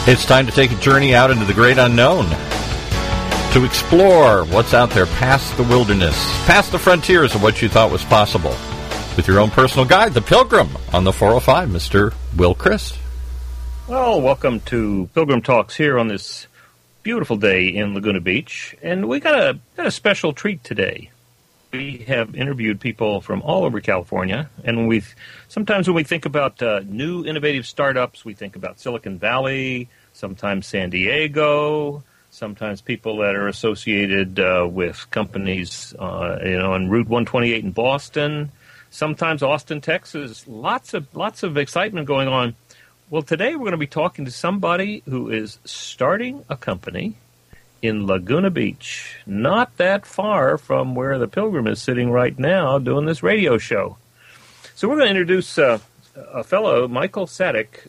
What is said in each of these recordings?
It's time to take a journey out into the great unknown, to explore what's out there past the wilderness, past the frontiers of what you thought was possible, with your own personal guide, the Pilgrim, on the 405, Mr. Will Christ. Well, welcome to Pilgrim Talks here on this beautiful day in Laguna Beach, and we got a special treat today. We have interviewed people from all over California, and sometimes when we think about new innovative startups, we think about Silicon Valley, sometimes San Diego, sometimes people that are associated with companies, on Route 128 in Boston, sometimes Austin, Texas. Lots of excitement going on. Well, today we're going to be talking to somebody who is starting a company in Laguna Beach, not that far from where the Pilgrim is sitting right now doing this radio show. So we're going to introduce a fellow, Michael Sadek.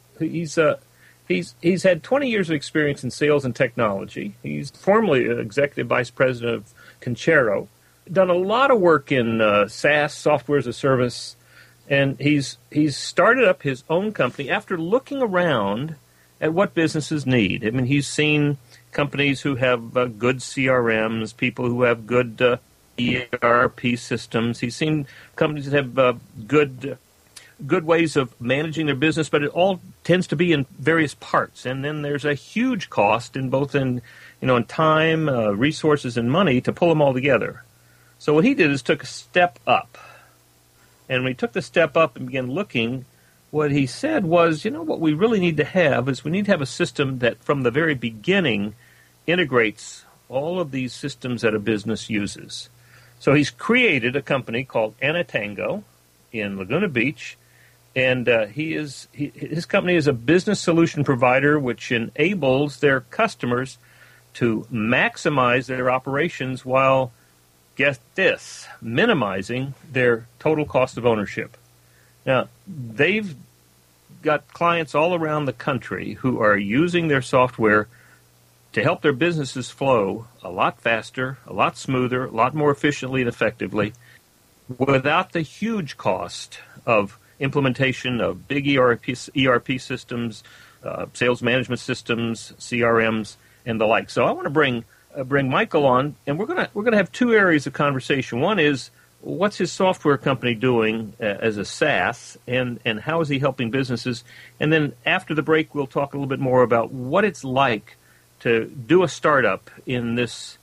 He's had 20 years of experience in sales and technology. He's formerly executive vice president of Conchero, done a lot of work in SaaS, software as a service, and he's started up his own company after looking around at what businesses need. I mean, he's seen companies who have good CRMs, people who have good ERP systems. He's seen companies that have good ways of managing their business, but it all tends to be in various parts. And then there's a huge cost in both in time, resources, and money to pull them all together. So what he did is took a step up. And when he took the step up and began looking, what he said was, what we really need to have is we need to have a system that from the very beginning integrates all of these systems that a business uses. So he's created a company called Anatango in Laguna Beach, and his company is a business solution provider which enables their customers to maximize their operations while, get this, minimizing their total cost of ownership. Now, they've got clients all around the country who are using their software to help their businesses flow a lot faster, a lot smoother, a lot more efficiently and effectively, without the huge cost of implementation of big ERP systems, sales management systems, CRMs, and the like. So I want to bring Michael on, and we're gonna have two areas of conversation. One is, what's his software company doing as a SaaS, and how is he helping businesses? And then after the break, we'll talk a little bit more about what it's like to do a startup in this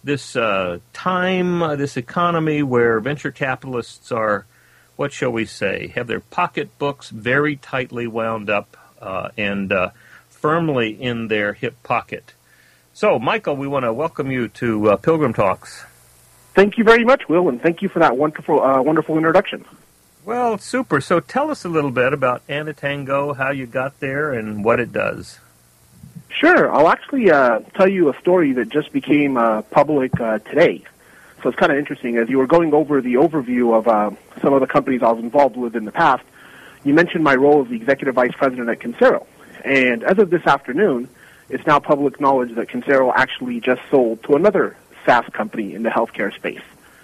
time, this economy where venture capitalists are, what shall we say, have their pocketbooks very tightly wound up and firmly in their hip pocket. So, Michael, we want to welcome you to Pilgrim Talks. Thank you very much, Will, and thank you for that wonderful introduction. Well, super. So tell us a little bit about Anatango, how you got there, and what it does. Sure. I'll actually tell you a story that just became public today. So it's kind of interesting. As you were going over the overview of some of the companies I was involved with in the past, you mentioned my role as the executive vice president at Conchero. And as of this afternoon, it's now public knowledge that Conchero actually just sold to another SaaS company in the healthcare space.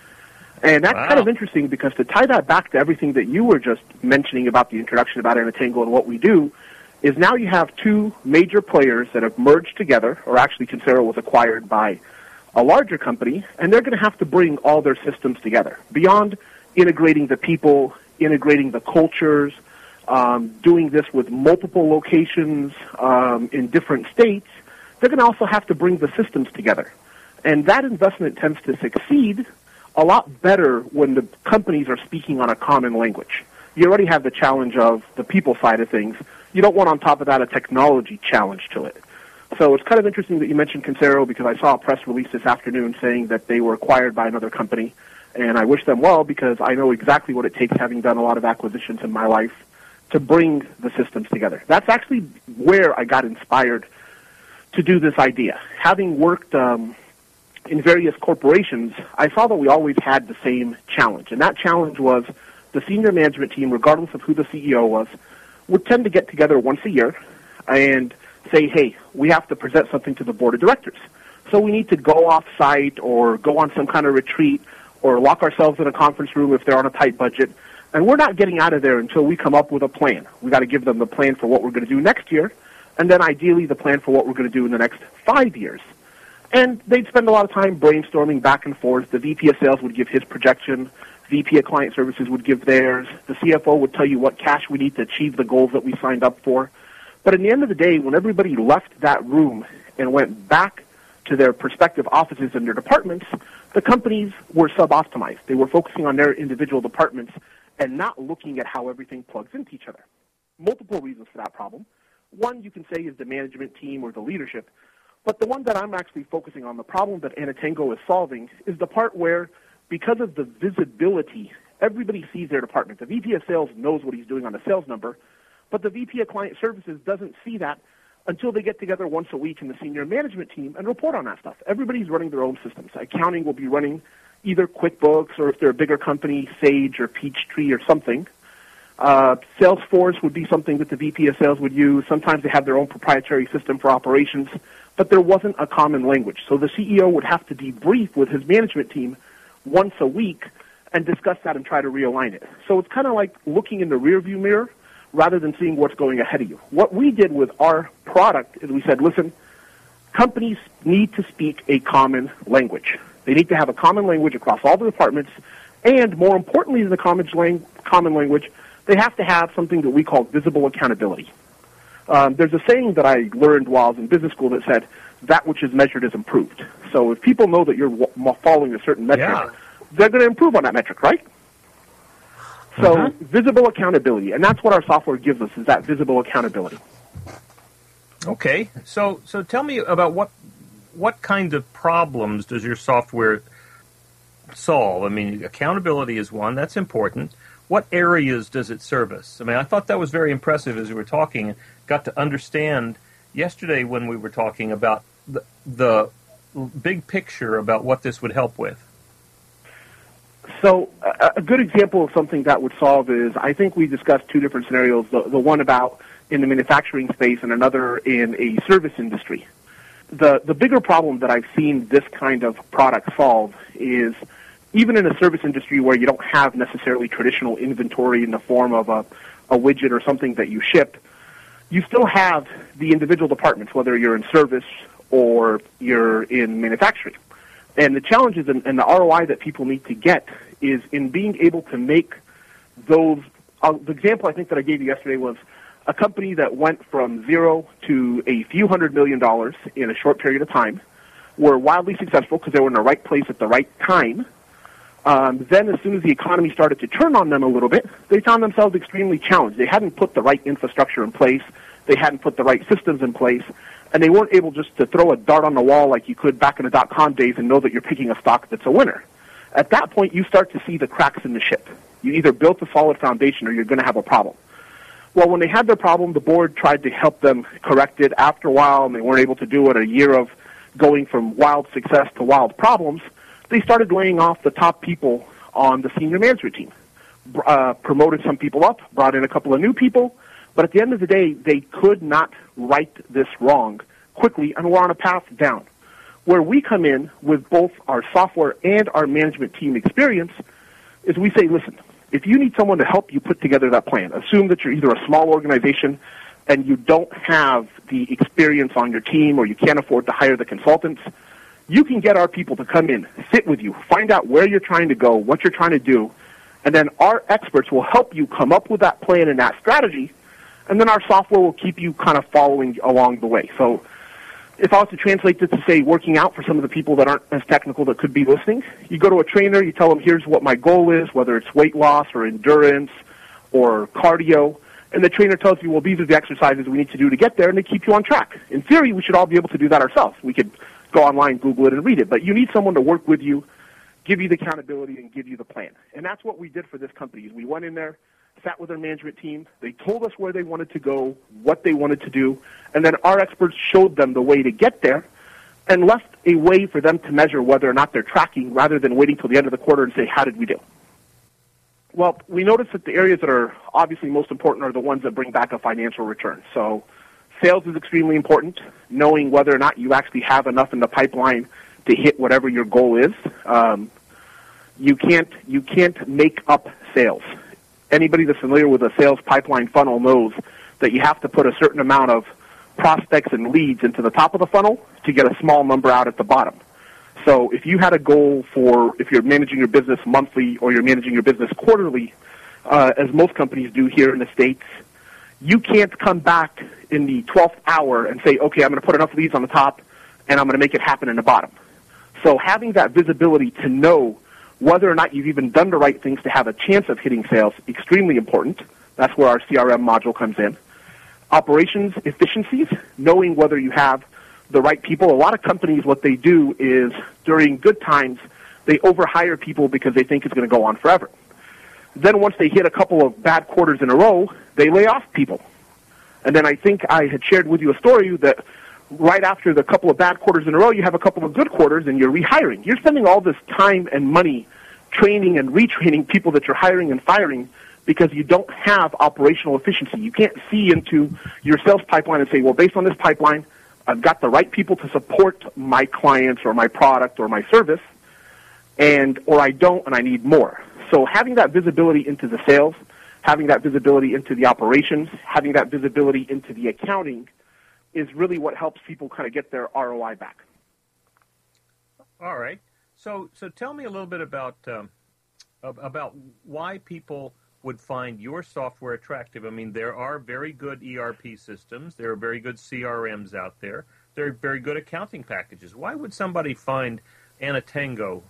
And that's kind of interesting because to tie that back to everything that you were just mentioning about the introduction about Anatango and what we do, is now you have two major players that have merged together, or actually Conchero was acquired by a larger company, and they're going to have to bring all their systems together. Beyond integrating the people, integrating the cultures, doing this with multiple locations in different states, they're going to also have to bring the systems together. And that investment tends to succeed a lot better when the companies are speaking on a common language. You already have the challenge of the people side of things. You don't want on top of that a technology challenge to it. So it's kind of interesting that you mentioned Conchero because I saw a press release this afternoon saying that they were acquired by another company. And I wish them well because I know exactly what it takes, having done a lot of acquisitions in my life, to bring the systems together. That's actually where I got inspired to do this idea. Having worked in various corporations, I saw that we always had the same challenge. And that challenge was the senior management team, regardless of who the CEO was, would tend to get together once a year and say, hey, we have to present something to the board of directors. So we need to go off-site or go on some kind of retreat or lock ourselves in a conference room if they're on a tight budget. And we're not getting out of there until we come up with a plan. We got to give them the plan for what we're going to do next year. and then ideally the plan for what we're going to do in the next 5 years. And they'd spend a lot of time brainstorming back and forth. The VP of sales would give his projection. VP of client services would give theirs. The CFO would tell you what cash we need to achieve the goals that we signed up for. But in the end of the day, when everybody left that room and went back to their respective offices and their departments, the companies were sub-optimized. They were focusing on their individual departments and not looking at how everything plugs into each other. Multiple reasons for that problem. One, you can say, is the management team or the leadership. But the one that I'm actually focusing on, the problem that Anatango is solving, is the part where, because of the visibility, everybody sees their department. The VP of sales knows what he's doing on the sales number, but the VP of client services doesn't see that until they get together once a week in the senior management team and report on that stuff. Everybody's running their own systems. Accounting will be running either QuickBooks, or if they're a bigger company, Sage or Peachtree or something. Salesforce would be something that the VP of sales would use. Sometimes they have their own proprietary system for operations, but there wasn't a common language. So the CEO would have to debrief with his management team once a week and discuss that and try to realign it. So it's kind of like looking in the rearview mirror rather than seeing what's going ahead of you. What we did with our product is we said, listen, companies need to speak a common language. They need to have a common language across all the departments, and more importantly than the common language, they have to have something that we call visible accountability. There's a saying that I learned while I was in business school that said, that which is measured is improved. So if people know that you're following a certain metric, they're going to improve on that metric, right? So visible accountability, and that's what our software gives us, is that visible accountability. Okay, so tell me about what kind of problems does your software solve? I mean, accountability is one, that's important. What areas does it service? I mean, I thought that was very impressive as we were talking, got to understand yesterday when we were talking about the big picture about what this would help with. So a good example of something that would solve is, I think we discussed two different scenarios, the one about in the manufacturing space and another in a service industry. The bigger problem that I've seen this kind of product solve is, even in a service industry where you don't have necessarily traditional inventory in the form of a widget or something that you ship, you still have the individual departments, whether you're in service or you're in manufacturing. And the challenges and the ROI that people need to get is in being able to make those. The example I think that I gave you yesterday was a company that went from zero to a few $100 million in a short period of time, were wildly successful because they were in the right place at the right time. Then as soon as the economy started to turn on them a little bit, they found themselves extremely challenged. They hadn't put the right infrastructure in place. They hadn't put the right systems in place. And they weren't able just to throw a dart on the wall like you could back in the dot-com days and know that you're picking a stock that's a winner. At that point, you start to see the cracks in the ship. You either built a solid foundation or you're going to have a problem. Well, when they had their problem, the board tried to help them correct it. After a while, and they weren't able to do it, a year of going from wild success to wild problems, they started laying off the top people on the senior management team. Promoted some people up, brought in a couple of new people, but at the end of the day, they could not right this wrong quickly, and we're on a path down. Where we come in with both our software and our management team experience is we say, listen, if you need someone to help you put together that plan, assume that you're either a small organization and you don't have the experience on your team or you can't afford to hire the consultants, you can get our people to come in, sit with you, find out where you're trying to go, what you're trying to do, and then our experts will help you come up with that plan and that strategy, and then our software will keep you kind of following along the way. So if I was to translate this to, say, working out for some of the people that aren't as technical that could be listening, you go to a trainer, you tell them, here's what my goal is, whether it's weight loss or endurance or cardio, and the trainer tells you, well, these are the exercises we need to do to get there, and they keep you on track. In theory, we should all be able to do that ourselves. We could go online, Google it, and read it, but you need someone to work with you, give you the accountability, and give you the plan. And that's what we did for this company. We went in there, sat with our management team. They told us where they wanted to go, what they wanted to do, and then our experts showed them the way to get there and left a way for them to measure whether or not they're tracking rather than waiting till the end of the quarter and say, how did we do? Well, we noticed that the areas that are obviously most important are the ones that bring back a financial return. So sales is extremely important, knowing whether or not you actually have enough in the pipeline to hit whatever your goal is. You can't make up sales. Anybody that's familiar with a sales pipeline funnel knows that you have to put a certain amount of prospects and leads into the top of the funnel to get a small number out at the bottom. So if you had a goal for, if you're managing your business monthly or you're managing your business quarterly, as most companies do here in the States, you can't come back in the 12th hour and say, okay, I'm going to put enough leads on the top and I'm going to make it happen in the bottom. So having that visibility to know whether or not you've even done the right things to have a chance of hitting sales, extremely important. That's where our CRM module comes in. Operations efficiencies, knowing whether you have the right people. A lot of companies, what they do is during good times, they overhire people because they think it's going to go on forever. Then once they hit a couple of bad quarters in a row, they lay off people. And then I think I had shared with you a story that right after the couple of bad quarters in a row, you have a couple of good quarters and you're rehiring. You're spending all this time and money training and retraining people that you're hiring and firing because you don't have operational efficiency. You can't see into your sales pipeline and say, well, based on this pipeline, I've got the right people to support my clients or my product or my service, or I don't and I need more. So having that visibility into the sales, having that visibility into the operations, having that visibility into the accounting is really what helps people kind of get their ROI back. All right. So tell me a little bit about why people would find your software attractive. I mean, there are very good ERP systems. There are very good CRMs out there. There are very good accounting packages. Why would somebody find Anatango?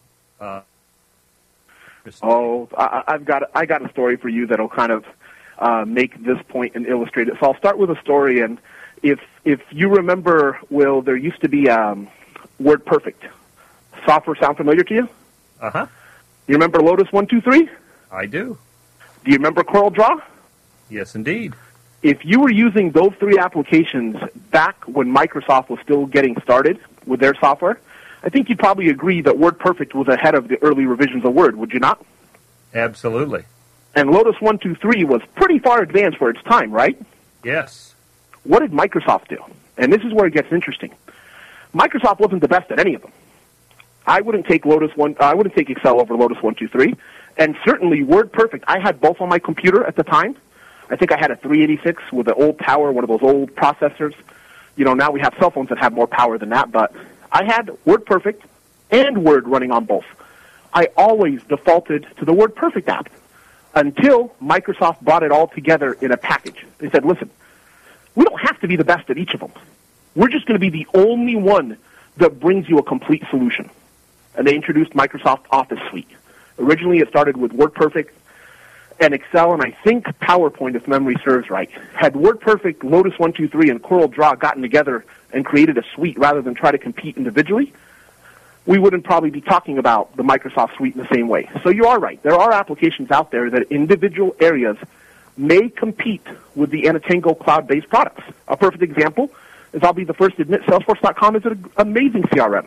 I got a story for you that'll kind of make this point and illustrate it. So I'll start with a story, and if you remember, Will, there used to be WordPerfect. Software sound familiar to you? Uh-huh. You remember Lotus 123? I do. Do you remember CorelDRAW? Yes, indeed. If you were using those three applications back when Microsoft was still getting started with their software, I think you'd probably agree that WordPerfect was ahead of the early revisions of Word, would you not? Absolutely. And Lotus 123 was pretty far advanced for its time, right? Yes. What did Microsoft do? And this is where it gets interesting. Microsoft wasn't the best at any of them. I wouldn't take Excel over Lotus 123, and certainly WordPerfect. I had both on my computer at the time. I think I had a 386 with an old tower, one of those old processors. You know, now we have cell phones that have more power than that, but I had WordPerfect and Word running on both. I always defaulted to the WordPerfect app until Microsoft brought it all together in a package. They said, listen, we don't have to be the best at each of them. We're just going to be the only one that brings you a complete solution. And they introduced Microsoft Office Suite. Originally, it started with WordPerfect and Excel, and I think PowerPoint, if memory serves right. Had WordPerfect, Lotus 123, and CorelDRAW gotten together and created a suite rather than try to compete individually, we wouldn't probably be talking about the Microsoft suite in the same way. So you are right. There are applications out there that individual areas may compete with the Anatango cloud-based products. A perfect example is, I'll be the first to admit, Salesforce.com is an amazing CRM.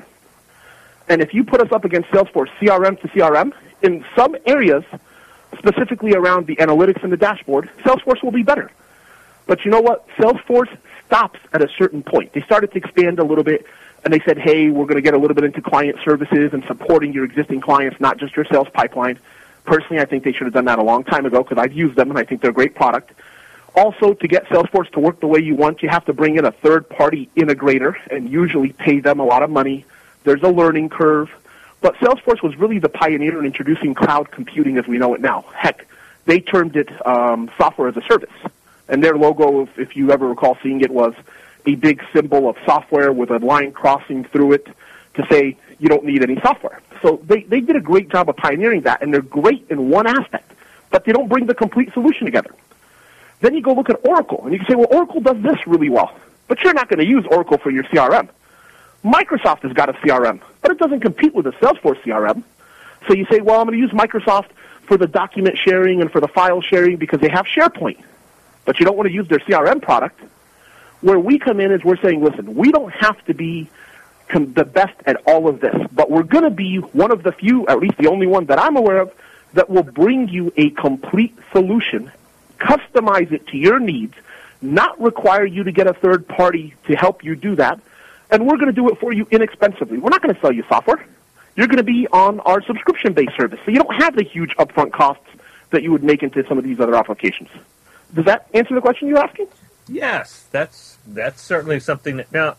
And if you put us up against Salesforce CRM to CRM, in some areas, specifically around the analytics and the dashboard, Salesforce will be better. But you know what? Salesforce stops at a certain point. They started to expand a little bit, and they said, hey, we're going to get a little bit into client services and supporting your existing clients, not just your sales pipeline. Personally, I think they should have done that a long time ago because I've used them, and I think they're a great product. Also, to get Salesforce to work the way you want, you have to bring in a third-party integrator and usually pay them a lot of money. There's a learning curve. But Salesforce was really the pioneer in introducing cloud computing as we know it now. Heck, they termed it software as a service. And their logo, if you ever recall seeing it, was a big symbol of software with a line crossing through it to say you don't need any software. So they did a great job of pioneering that, and they're great in one aspect, but they don't bring the complete solution together. Then you go look at Oracle, and you can say, well, Oracle does this really well, but you're not going to use Oracle for your CRM. Microsoft has got a CRM, but it doesn't compete with a Salesforce CRM. So you say, well, I'm going to use Microsoft for the document sharing and for the file sharing because they have SharePoint, but you don't want to use their CRM product. Where we come in is we're saying, listen, we don't have to be the best at all of this, but we're going to be one of the few, at least the only one that I'm aware of, that will bring you a complete solution, customize it to your needs, not require you to get a third party to help you do that, and we're going to do it for you inexpensively. We're not going to sell you software. You're going to be on our subscription-based service, so you don't have the huge upfront costs that you would make into some of these other applications. Does that answer the question you're asking? Yes, that's certainly something that now,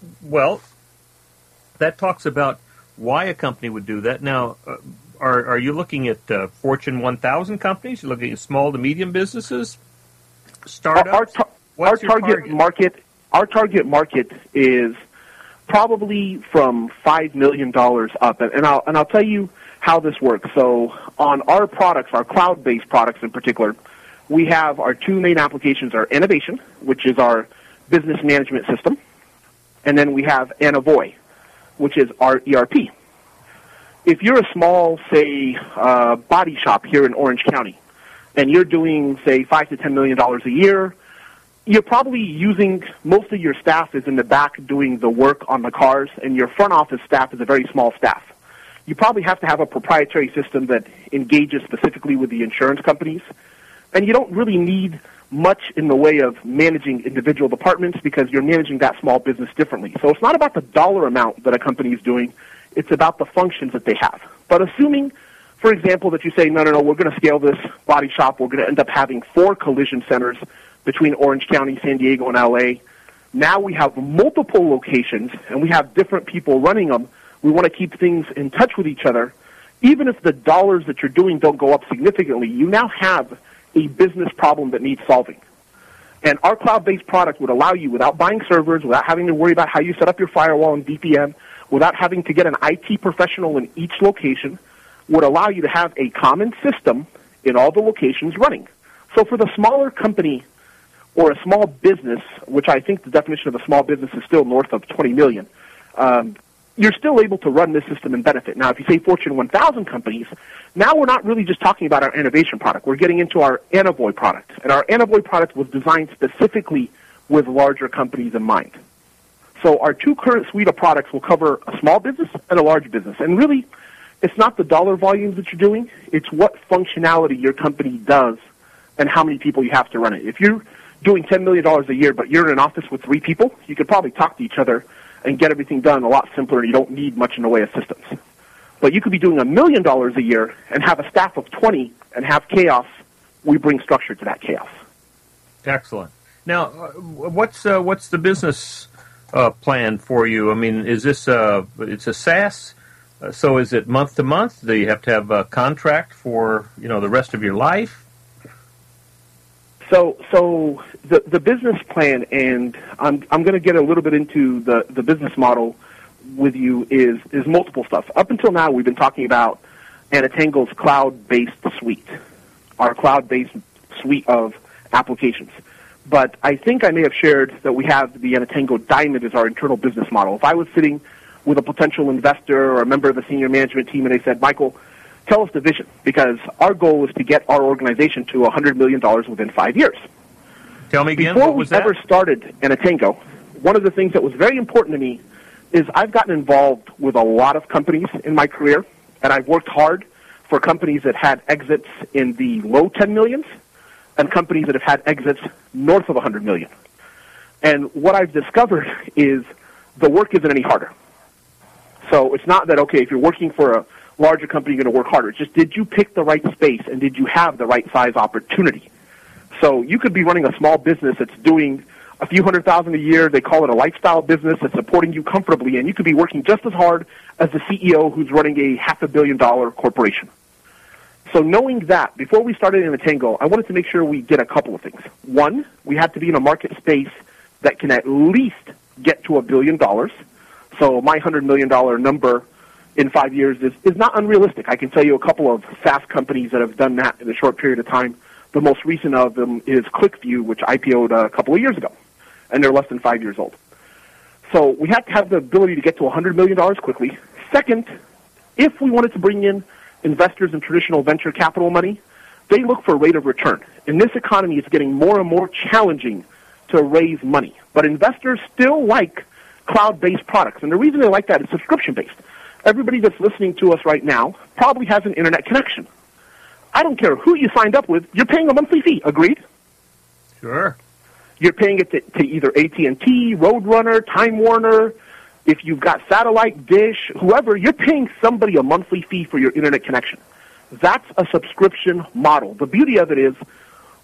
that talks about why a company would do that. Now, are you looking at Fortune 1000 companies? You're looking at small to medium businesses, startups? Our target market is probably from $5 million up, and I'll tell you how this works. So on our products, our cloud-based products in particular, we have our two main applications are Innovation, which is our business management system, and then we have Anavoy, which is our ERP. If you're a small, say, body shop here in Orange County, and you're doing, say, $5 to $10 million a year, you're probably using most of your staff is in the back doing the work on the cars, and your front office staff is a very small staff. You probably have to have a proprietary system that engages specifically with the insurance companies, and you don't really need much in the way of managing individual departments because you're managing that small business differently. So it's not about the dollar amount that a company is doing. It's about the functions that they have. But assuming, for example, that you say, no, we're going to scale this body shop. We're going to end up having 4 collision centers between Orange County, San Diego, and L.A. Now we have multiple locations, and we have different people running them. We want to keep things in touch with each other. Even if the dollars that you're doing don't go up significantly, you now have a business problem that needs solving. And our cloud-based product would allow you, without buying servers, without having to worry about how you set up your firewall and VPN, without having to get an IT professional in each location, would allow you to have a common system in all the locations running. So for the smaller company or a small business, which I think the definition of a small business is still north of 20 million, you're still able to run this system and benefit. Now, if you say Fortune 1000 companies, now we're not really just talking about our Innovation product. We're getting into our Anavoy product. And our Anavoy product was designed specifically with larger companies in mind. So our two current suite of products will cover a small business and a large business. And really, it's not the dollar volumes that you're doing. It's what functionality your company does and how many people you have to run it. If you're doing $10 million a year, but you're in an office with 3 people, you could probably talk to each other and get everything done a lot simpler. You don't need much in the way of systems. But you could be doing $1 million a year and have a staff of 20 and have chaos. We bring structure to that chaos. Excellent. Now, what's the business plan for you? I mean, is this it's a SaaS? So is it month to month? Do you have to have a contract for the rest of your life? So the business plan, and I'm going to get a little bit into the business model with you, is multiple stuff. Up until now, we've been talking about Anatango's cloud-based suite, our cloud-based suite of applications. But I think I may have shared that we have the Anatango Diamond as our internal business model. If I was sitting with a potential investor or a member of the senior management team and they said, Michael, tell us the vision, because our goal is to get our organization to $100 million within 5 years. Tell me again, Before what was we ever started Anatango, one of the things that was very important to me is I've gotten involved with a lot of companies in my career, and I've worked hard for companies that had exits in the low 10 millions and companies that have had exits north of 100 million. And what I've discovered is the work isn't any harder. So it's not that, okay, if you're working for a larger company, you're going to work harder. It's just, did you pick the right space and did you have the right size opportunity? So you could be running a small business that's doing a few $100,000 a year. They call it a lifestyle business that's supporting you comfortably, and you could be working just as hard as the CEO who's running a $500 million corporation. So knowing that, before we started Anatango, I wanted to make sure we did a couple of things. One, we had to be in a market space that can at least get to $1 billion. So my $100 million number in 5 years is not unrealistic. I can tell you a couple of SaaS companies that have done that in a short period of time. The most recent of them is ClickView, which IPO'd a couple of years ago, and they're less than 5 years old. So we have to have the ability to get to $100 million quickly. Second, if we wanted to bring in investors and traditional venture capital money, they look for rate of return. In this economy, it's getting more and more challenging to raise money. But investors still like cloud-based products, and the reason they like that is subscription-based. Everybody that's listening to us right now probably has an internet connection. I don't care who you signed up with, you're paying a monthly fee, agreed? Sure. You're paying it to either AT&T, Roadrunner, Time Warner. If you've got satellite, Dish, whoever, you're paying somebody a monthly fee for your internet connection. That's a subscription model. The beauty of it is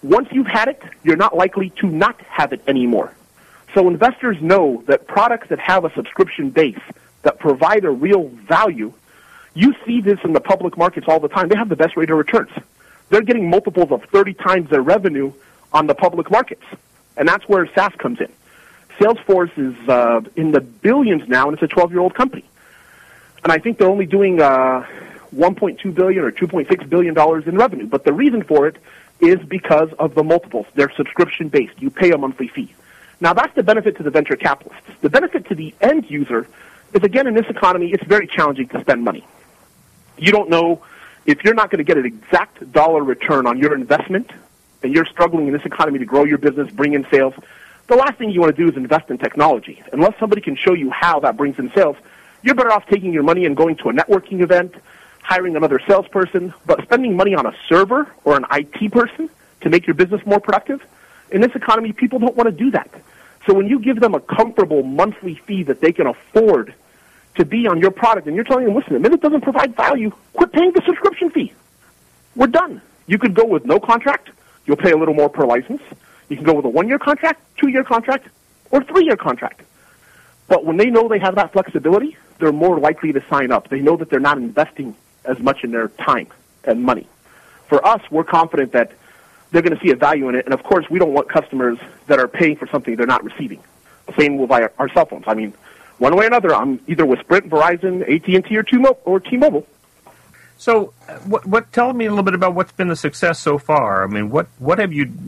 Once you've had it, you're not likely to not have it anymore. So investors know that products that have a subscription base that provide a real value, you see this in the public markets all the time. They have the best rate of returns. They're getting multiples of 30 times their revenue on the public markets, and that's where SaaS comes in. Salesforce is in the billions now, and it's a 12-year-old company. And I think they're only doing $1.2 billion or $2.6 billion in revenue. But the reason for it is because of the multiples. They're subscription-based. You pay a monthly fee. Now, that's the benefit to the venture capitalists. The benefit to the end user is, again, in this economy, it's very challenging to spend money. You don't know if you're not going to get an exact dollar return on your investment, and you're struggling in this economy to grow your business, bring in sales. The last thing you want to do is invest in technology. Unless somebody can show you how that brings in sales, you're better off taking your money and going to a networking event, hiring another salesperson, but spending money on a server or an IT person to make your business more productive. In this economy, people don't want to do that. So when you give them a comfortable monthly fee that they can afford to be on your product, and you're telling them, listen, if it doesn't provide value, quit paying the subscription fee. We're done. You could go with no contract. You'll pay a little more per license. You can go with a 1-year contract, 2-year contract, or 3-year contract. But when they know they have that flexibility, they're more likely to sign up. They know that they're not investing as much in their time and money. For us, we're confident that they're going to see a value in it. And, of course, we don't want customers that are paying for something they're not receiving. Same with our cell phones. I mean, one way or another, I'm either with Sprint, Verizon, AT&T, or T-Mobile. So, tell me a little bit about what's been the success so far. I mean, what have you,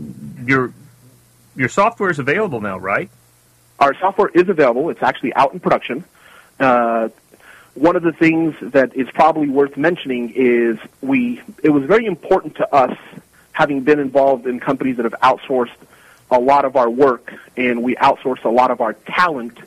your software is available now, right? Our software is available. It's actually out in production. One of the things that is probably worth mentioning is it was very important to us, having been involved in companies that have outsourced a lot of our work, and we outsource a lot of our talent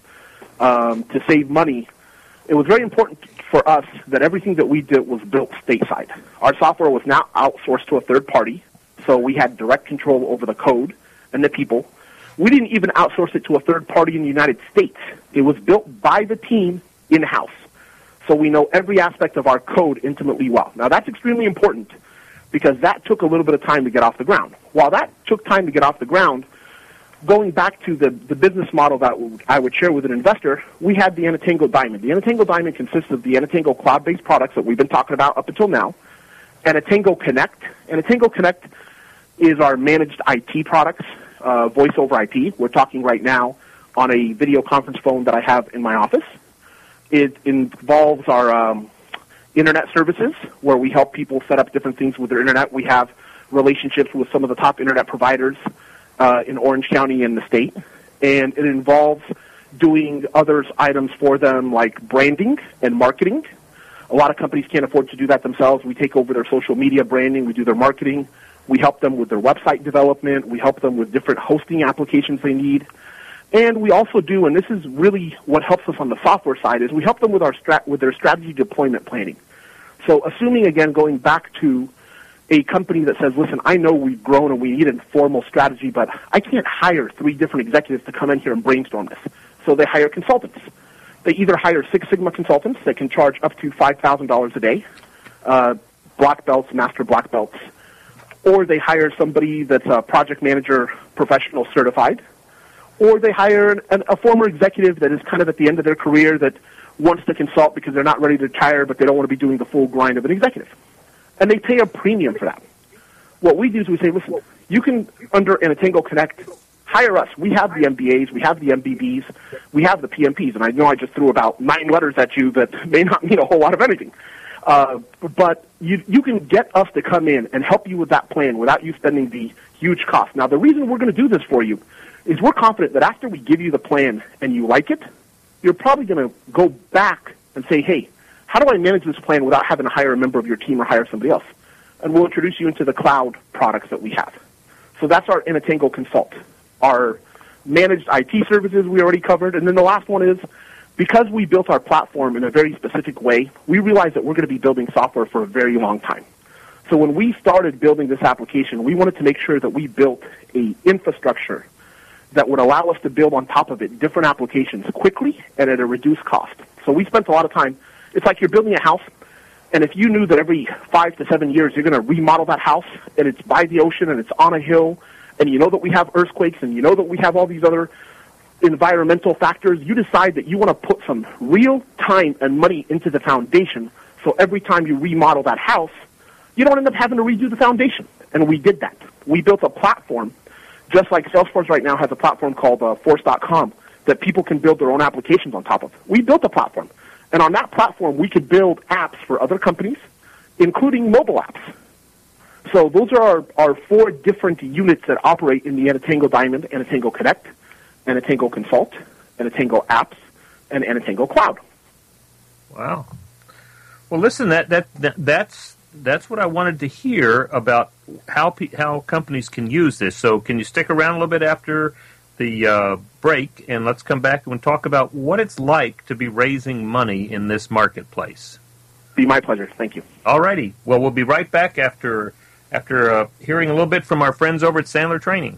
to save money. It was very important for us that everything that we did was built stateside. Our software was now outsourced to a third party, so we had direct control over the code and the people. We didn't even outsource it to a third party in the United States. It was built by the team in-house. So we know every aspect of our code intimately well. Now, that's extremely important because that took a little bit of time to get off the ground. While that took time to get off the ground, going back to the business model that I would share with an investor, we had the Anatango Diamond. The Anatango Diamond consists of the Anatango cloud-based products that we've been talking about up until now, Anatango Connect. Anatango Connect is our managed IT products, voice over IP. We're talking right now on a video conference phone that I have in my office. It involves our internet services, where we help people set up different things with their internet. We have relationships with some of the top internet providers in Orange County and the state. And it involves doing other items for them like branding and marketing. A lot of companies can't afford to do that themselves. We take over their social media branding. We do their marketing. We help them with their website development. We help them with different hosting applications they need. And we also do, and this is really what helps us on the software side, is we help them with their strategy deployment planning. So assuming, again, going back to a company that says, listen, I know we've grown and we need a formal strategy, but I can't hire 3 different executives to come in here and brainstorm this. So they hire consultants. They either hire Six Sigma consultants that can charge up to $5,000 a day, black belts, master black belts, or they hire somebody that's a project manager professional certified, or they hire a former executive that is kind of at the end of their career that wants to consult because they're not ready to retire, but they don't want to be doing the full grind of an executive. And they pay a premium for that. What we do is we say, listen, you can, under Anatango Connect, hire us. We have the MBAs, we have the MBBs, we have the PMPs. And I know I just threw about 9 letters at you that may not mean a whole lot of anything. But you can get us to come in and help you with that plan without you spending the huge cost. Now, the reason we're going to do this for you is we're confident that after we give you the plan and you like it, you're probably going to go back and say, hey, how do I manage this plan without having to hire a member of your team or hire somebody else? And we'll introduce you into the cloud products that we have. So that's our Anatango Consult. Our managed IT services we already covered. And then the last one is, because we built our platform in a very specific way, we realized that we're going to be building software for a very long time. So when we started building this application, we wanted to make sure that we built an infrastructure that would allow us to build on top of it different applications quickly and at a reduced cost. So we spent a lot of time. It's like you're building a house, And if you knew that every 5 to 7 years you're going to remodel that house, and it's by the ocean and it's on a hill, and you know that we have earthquakes and you know that we have all these other environmental factors, you decide that you want to put some real time and money into the foundation, so every time you remodel that house, you don't end up having to redo the foundation. And we did that. We built a platform, just like Salesforce right now has a platform called Force.com that people can build their own applications on top of. We built a platform. And on that platform, we could build apps for other companies, including mobile apps. So those are our 4 different units that operate in the Anatango Diamond, Anatango Connect, Anatango Consult, Anatango Apps, and Anatango Cloud. Wow. Well, listen, that's what I wanted to hear about how companies can use this. So can you stick around a little bit after the break, and let's come back and talk about what it's like to be raising money in this marketplace. Be my pleasure. Thank you. All righty. Well, we'll be right back after hearing a little bit from our friends over at Sandler Training.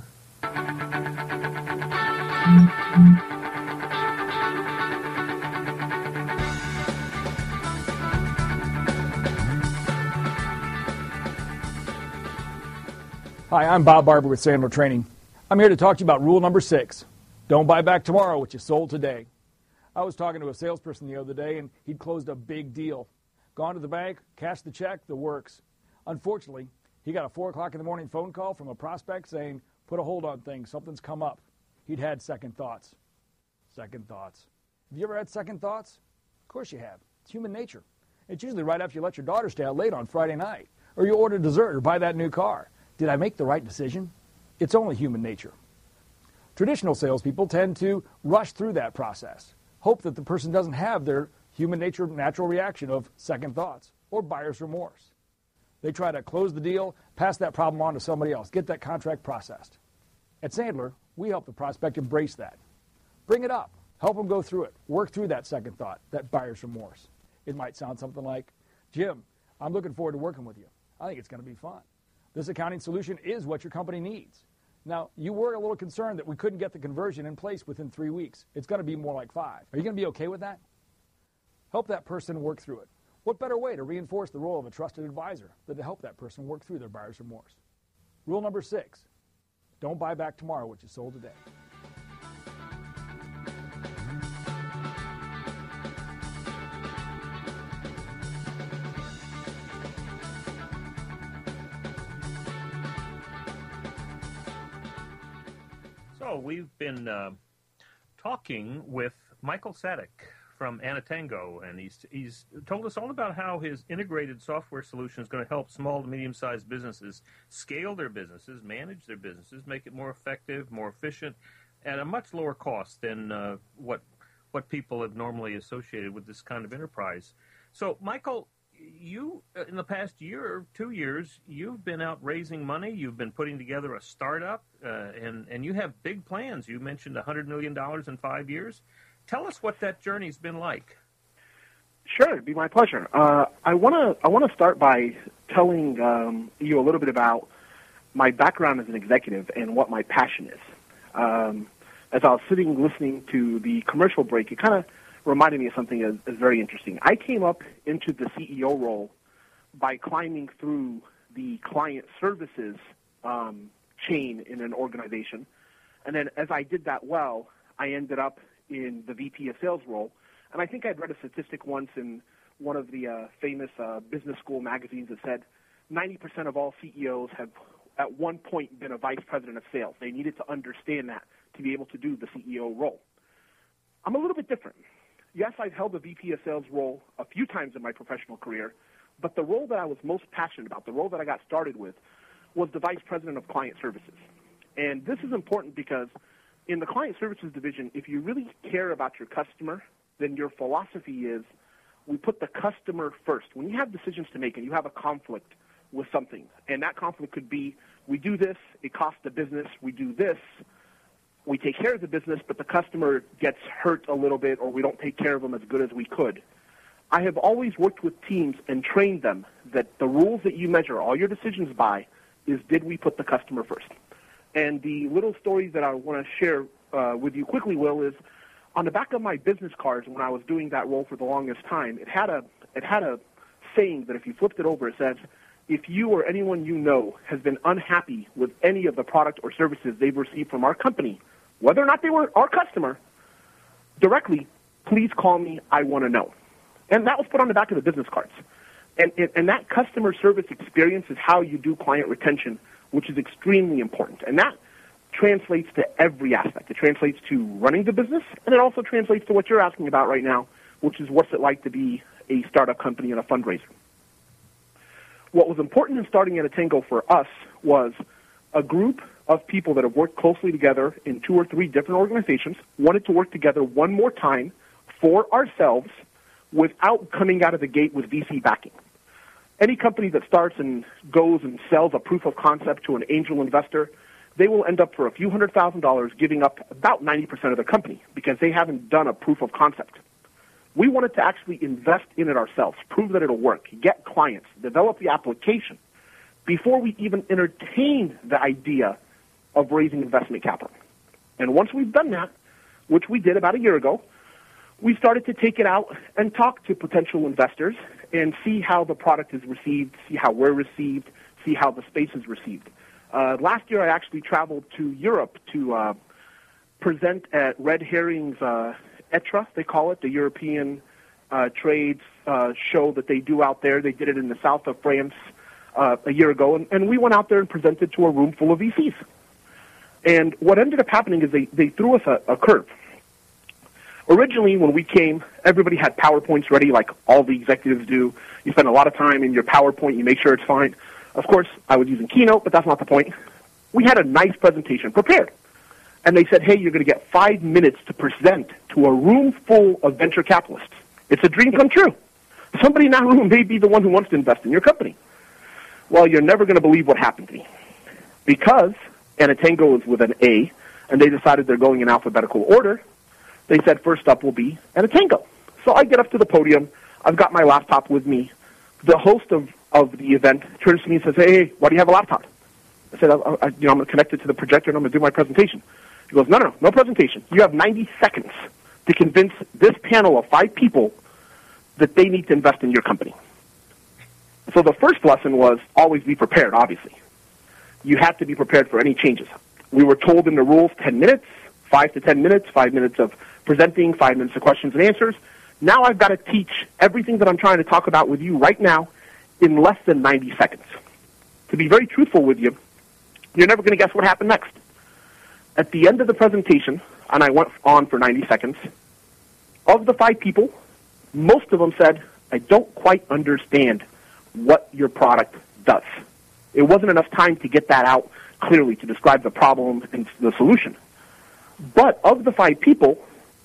Hi, I'm Bob Barber with Sandler Training. I'm here to talk to you about rule number 6. Don't buy back tomorrow what you sold today. I was talking to a salesperson the other day, and he'd closed a big deal. Gone to the bank, cashed the check, the works. Unfortunately, he got a 4 o'clock in the morning phone call from a prospect saying, put a hold on things, something's come up. He'd had second thoughts. Second thoughts. Have you ever had second thoughts? Of course you have. It's human nature. It's usually right after you let your daughter stay out late on Friday night, or you order dessert or buy that new car. Did I make the right decision? It's only human nature. Traditional salespeople tend to rush through that process, hope that the person doesn't have their human nature natural reaction of second thoughts or buyer's remorse. They try to close the deal, pass that problem on to somebody else, get that contract processed. At Sandler, we help the prospect embrace that. Bring it up. Help them go through it. Work through that second thought, that buyer's remorse. It might sound something like, Jim, I'm looking forward to working with you. I think it's going to be fun. This accounting solution is what your company needs. Now, you were a little concerned that we couldn't get the conversion in place within 3 weeks. It's going to be more like 5. Are you going to be okay with that? Help that person work through it. What better way to reinforce the role of a trusted advisor than to help that person work through their buyer's remorse? Rule number 6, don't buy back tomorrow what you sold today. So we've been talking with Michael Sadek from Anatango, and he's told us all about how his integrated software solution is going to help small to medium-sized businesses scale their businesses, manage their businesses, make it more effective, more efficient, at a much lower cost than what people have normally associated with this kind of enterprise. So, Michael, you, in the past year or 2 years, you've been out raising money. You've been putting together a startup, and you have big plans. You mentioned $100 million in 5 years. Tell us what that journey's been like. Sure, it'd be my pleasure. I want to start by telling you a little bit about my background as an executive and what my passion is. As I was sitting listening to the commercial break, it kind of reminded me of something that's very interesting. I came up into the CEO role by climbing through the client services chain in an organization. And then as I did that well, I ended up in the VP of sales role. And I think I'd read a statistic once in one of the famous business school magazines that said 90% of all CEOs have at one point been a vice president of sales. They needed to understand that to be able to do the CEO role. I'm a little bit different. Yes, I've held the VP of sales role a few times in my professional career, but the role that I was most passionate about, the role that I got started with, was the vice president of client services. And this is important because in the client services division, if you really care about your customer, then your philosophy is we put the customer first. When you have decisions to make and you have a conflict with something, and that conflict could be we do this, it costs the business, we do this, we take care of the business, but the customer gets hurt a little bit or we don't take care of them as good as we could. I have always worked with teams and trained them that the rules that you measure all your decisions by is did we put the customer first. And the little story that I want to share with you quickly, Will, is on the back of my business cards when I was doing that role for the longest time, it had a saying that if you flipped it over, it says, if you or anyone you know has been unhappy with any of the product or services they've received from our company, whether or not they were our customer, directly, please call me, I want to know. And that was put on the back of the business cards. And that customer service experience is how you do client retention, which is extremely important. And that translates to every aspect. It translates to running the business, and it also translates to what you're asking about right now, which is what's it like to be a startup company and a fundraiser. What was important in starting Atatango for us was a group of people that have worked closely together in 2 or 3 different organizations wanted to work together one more time for ourselves without coming out of the gate with VC backing. Any company that starts and goes and sells a proof of concept to an angel investor, they will end up for a few $100,000 giving up about 90% of their company because they haven't done a proof of concept. We wanted to actually invest in it ourselves, prove that it'll work, get clients, develop the application before we even entertained the idea of raising investment capital. And once we've done that, which we did about a year ago, we started to take it out and talk to potential investors and see how the product is received, see how we're received, see how the space is received. Last year, I actually traveled to Europe to present at Red Herring's ETRA, they call it, the European trade show that they do out there. They did it in the south of France a year ago, and we went out there and presented to a room full of VCs. And what ended up happening is they threw us a curve. Originally, when we came, everybody had PowerPoints ready like all the executives do. You spend a lot of time in your PowerPoint. You make sure it's fine. Of course, I was using Keynote, but that's not the point. We had a nice presentation prepared. And they said, hey, you're going to get 5 minutes to present to a room full of venture capitalists. It's a dream come true. Somebody in that room may be the one who wants to invest in your company. Well, you're never going to believe what happened to me. Because Atatango is with an A, and they decided they're going in alphabetical order, they said first up will be Atatango. So I get up to the podium. I've got my laptop with me. The host of the event turns to me and says, hey, why do you have a laptop? I said, I'm going to connect it to the projector and I'm going to do my presentation. He goes, no presentation. You have 90 seconds to convince this panel of 5 people that they need to invest in your company. So the first lesson was always be prepared, obviously. You have to be prepared for any changes. We were told in the rules 10 minutes, 5 to 10 minutes, 5 minutes of presenting, 5 minutes of questions and answers. Now I've got to teach everything that I'm trying to talk about with you right now in less than 90 seconds. To be very truthful with you, you're never going to guess what happened next. At the end of the presentation, and I went on for 90 seconds, of the 5 people, most of them said, I don't quite understand what your product does. It wasn't enough time to get that out clearly to describe the problem and the solution. But of the 5 people,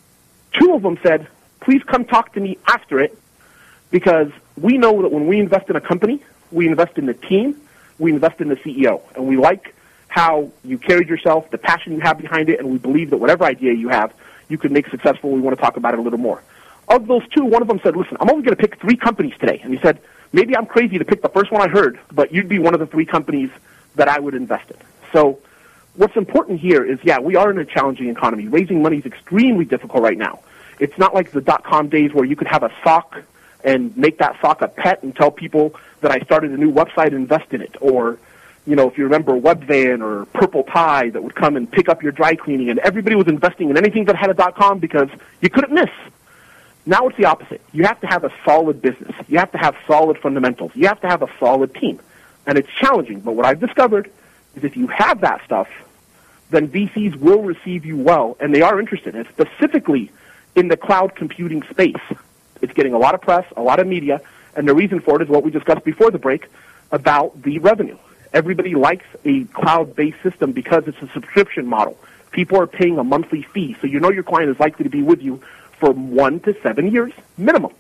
2 of them said, please come talk to me after it, because we know that when we invest in a company, we invest in the team, we invest in the CEO, and we like how you carried yourself, the passion you have behind it, and we believe that whatever idea you have, you can make successful. We want to talk about it a little more. Of those 2, one of them said, listen, I'm only going to pick 3 companies today. And he said, maybe I'm crazy to pick the first one I heard, but you'd be one of the 3 companies that I would invest in. So what's important here is, yeah, we are in a challenging economy. Raising money is extremely difficult right now. It's not like the dot-com days where you could have a sock and make that sock a pet and tell people that I started a new website and invest in it. Or, you know, if you remember Webvan or Purple Tie that would come and pick up your dry cleaning, and everybody was investing in anything that had a dot-com because you couldn't miss. Now it's the opposite. You have to have a solid business. You have to have solid fundamentals. You have to have a solid team. And it's challenging, but what I've discovered is if you have that stuff, then VCs will receive you well, and they are interested, and specifically in the cloud computing space. It's getting a lot of press, a lot of media, and the reason for it is what we discussed before the break about the revenue. Everybody likes a cloud-based system because it's a subscription model. People are paying a monthly fee, so you know your client is likely to be with you for 1 to 7 years minimum.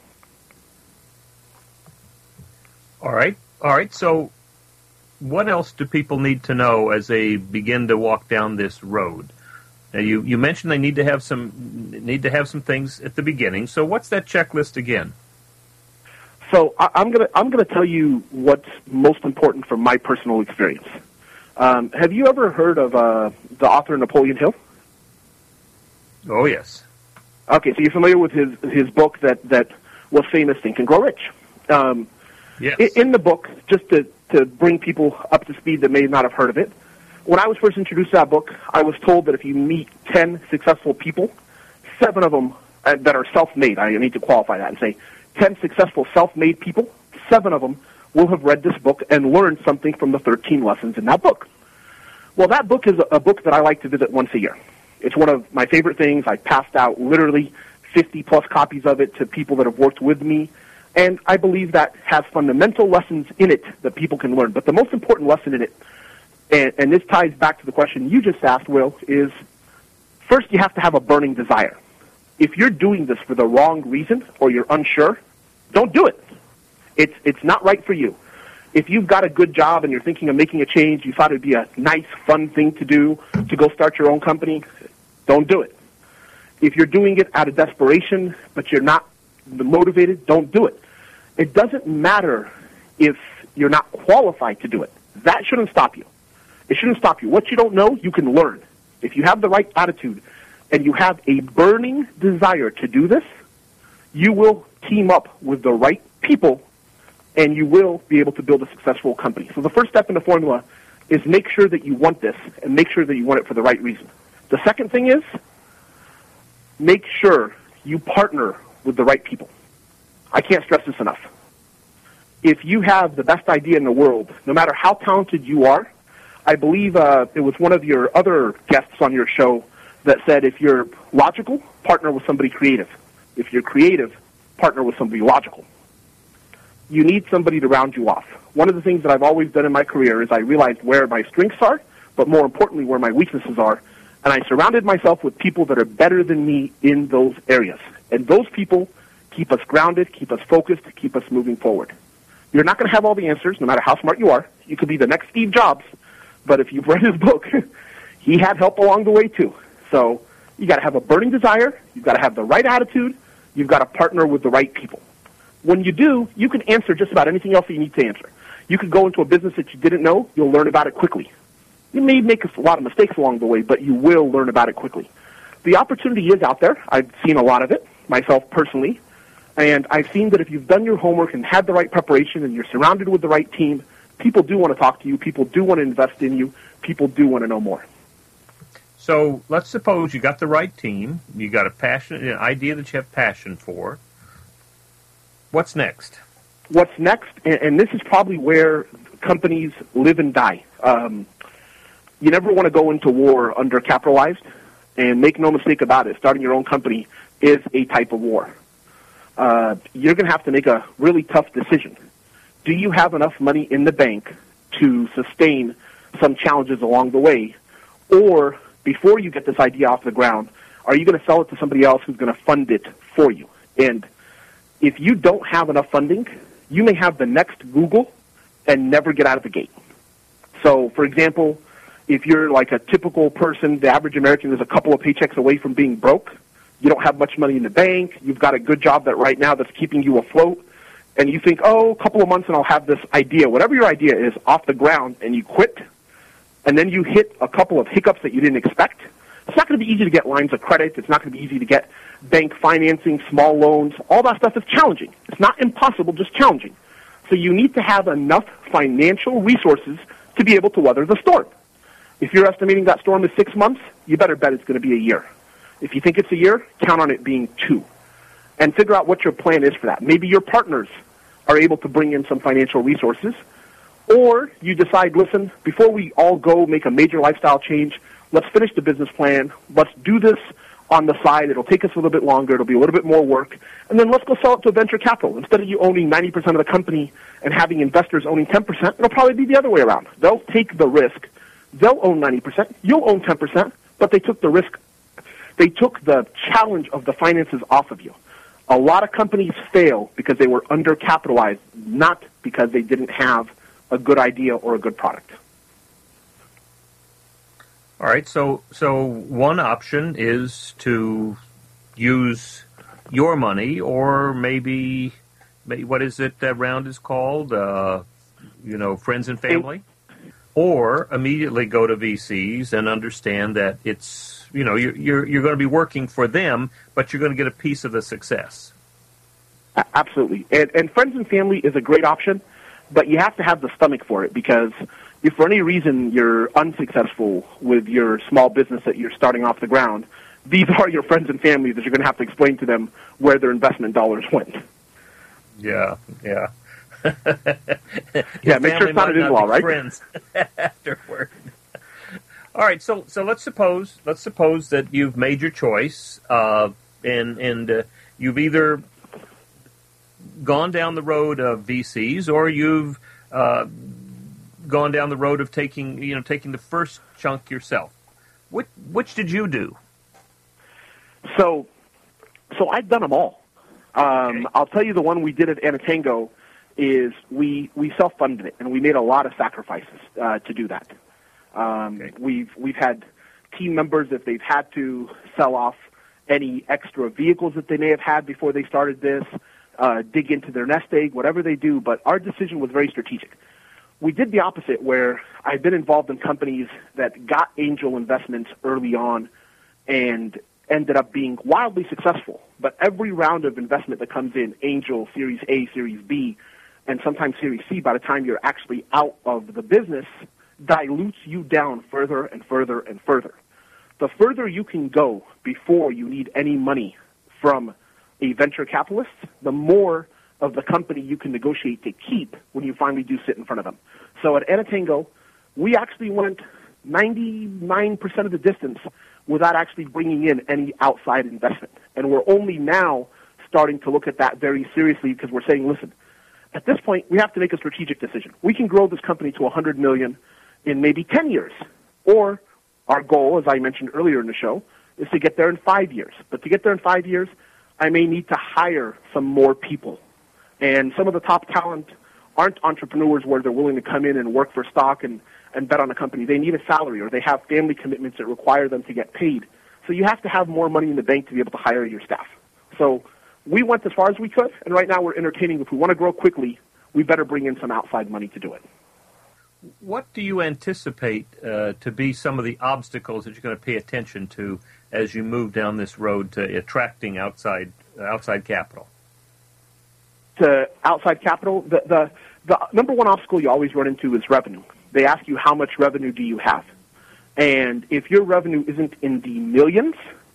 All right. So what else do people need to know as they begin to walk down this road? Now, you mentioned they need to have some things at the beginning. So what's that checklist again? So I'm gonna tell you what's most important from my personal experience. Have you ever heard of the author Napoleon Hill? Oh, yes. Okay, so you're familiar with his book that was famous, Think and Grow Rich. Yes. In the book, just to bring people up to speed that may not have heard of it, when I was first introduced to that book, I was told that if you meet 10 successful people, 7 of them that are self-made, I need to qualify that and say 10 successful self-made people, 7 of them will have read this book and learned something from the 13 lessons in that book. Well, that book is a book that I like to visit once a year. It's one of my favorite things. I passed out literally 50-plus copies of it to people that have worked with me, and I believe that has fundamental lessons in it that people can learn. But the most important lesson in it, and this ties back to the question you just asked, Will, is first you have to have a burning desire. If you're doing this for the wrong reason or you're unsure, don't do it. It's not right for you. If you've got a good job and you're thinking of making a change, you thought it would be a nice, fun thing to do, to go start your own company, don't do it. If you're doing it out of desperation, but you're not motivated, don't do it. It doesn't matter if you're not qualified to do it. That shouldn't stop you. It shouldn't stop you. What you don't know, you can learn. If you have the right attitude and you have a burning desire to do this, you will team up with the right people and you will be able to build a successful company. So the first step in the formula is make sure that you want this and make sure that you want it for the right reason. The second thing is make sure you partner with the right people. I can't stress this enough. If you have the best idea in the world, no matter how talented you are, I believe it was one of your other guests on your show that said if you're logical, partner with somebody creative. If you're creative, partner with somebody logical. You need somebody to round you off. One of the things that I've always done in my career is I realized where my strengths are, but more importantly, where my weaknesses are, and I surrounded myself with people that are better than me in those areas. And those people keep us grounded, keep us focused, keep us moving forward. You're not going to have all the answers, no matter how smart you are. You could be the next Steve Jobs, but if you've read his book, he had help along the way too. So you got to have a burning desire, you've got to have the right attitude, you've got to partner with the right people. When you do, you can answer just about anything else that you need to answer. You could go into a business that you didn't know, you'll learn about it quickly. You may make a lot of mistakes along the way, but you will learn about it quickly. The opportunity is out there. I've seen a lot of it, myself personally, and I've seen that if you've done your homework and had the right preparation and you're surrounded with the right team, people do want to talk to you, people do want to invest in you, people do want to know more. So let's suppose you got the right team, you got an idea that you have passion for. What's next? What's next, and this is probably where companies live and die. You never want to go into war undercapitalized, and make no mistake about it, starting your own company is a type of war. You're going to have to make a really tough decision. Do you have enough money in the bank to sustain some challenges along the way? Or before you get this idea off the ground, are you going to sell it to somebody else who's going to fund it for you? And if you don't have enough funding, you may have the next Google and never get out of the gate. So, for example, if you're like a typical person, the average American is a couple of paychecks away from being broke, you don't have much money in the bank, you've got a good job that right now that's keeping you afloat, and you think, oh, a couple of months and I'll have this idea, whatever your idea is, off the ground, and you quit, and then you hit a couple of hiccups that you didn't expect, it's not going to be easy to get lines of credit, it's not going to be easy to get bank financing, small loans, all that stuff is challenging. It's not impossible, just challenging. So you need to have enough financial resources to be able to weather the storm. If you're estimating that storm is 6 months, you better bet it's going to be a year. If you think it's a year, count on it being 2. And figure out what your plan is for that. Maybe your partners are able to bring in some financial resources, or you decide, listen, before we all go make a major lifestyle change, let's finish the business plan, let's do this on the side, it'll take us a little bit longer, it'll be a little bit more work, and then let's go sell it to a venture capital. Instead of you owning 90% of the company and having investors owning 10%, it'll probably be the other way around. They'll take the risk, they'll own 90%, you'll own 10%, but they took the risk, they took the challenge of the finances off of you. A lot of companies fail because they were undercapitalized, not because they didn't have a good idea or a good product. All right, so one option is to use your money, or maybe what is it that round is called? Friends and family, or immediately go to VCs and understand that it's you're going to be working for them, but you're going to get a piece of the success. Absolutely. And friends and family is a great option, but you have to have the stomach for it, because if for any reason you're unsuccessful with your small business that you're starting off the ground, these are your friends and family that you're going to have to explain to them where their investment dollars went. Yeah. Yeah, make sure it's not an in-law, right? Friends afterward. All right, so let's suppose that you've made your choice, and you've either gone down the road of VCs, or you've gone down the road of taking the first chunk yourself. Which did you do? So I've done them all. Okay. I'll tell you, the one we did at Anatango is we self-funded it, and we made a lot of sacrifices to do that. Okay. We've had team members, if they've had to sell off any extra vehicles that they may have had before they started this, dig into their nest egg, whatever they do, but our decision was very strategic. We did the opposite, where I've been involved in companies that got angel investments early on and ended up being wildly successful. But every round of investment that comes in, angel, Series A, Series B, and sometimes Series C, by the time you're actually out of the business, dilutes you down further and further and further. The further you can go before you need any money from a venture capitalist, the more of the company you can negotiate to keep when you finally do sit in front of them. So at Anatango, we actually went 99% of the distance without actually bringing in any outside investment. And we're only now starting to look at that very seriously, because we're saying, listen, at this point, we have to make a strategic decision. We can grow this company to $100 million in maybe 10 years. Or our goal, as I mentioned earlier in the show, is to get there in 5 years. But to get there in 5 years, I may need to hire some more people. And some of the top talent aren't entrepreneurs where they're willing to come in and work for stock and bet on a company. They need a salary, or they have family commitments that require them to get paid. So you have to have more money in the bank to be able to hire your staff. So we went as far as we could, and right now we're entertaining, if we want to grow quickly, we better bring in some outside money to do it. What do you anticipate to be some of the obstacles that you're going to pay attention to as you move down this road to attracting outside capital? To outside capital, the number one obstacle you always run into is revenue. They ask you, how much revenue do you have? And if your revenue isn't in the millions,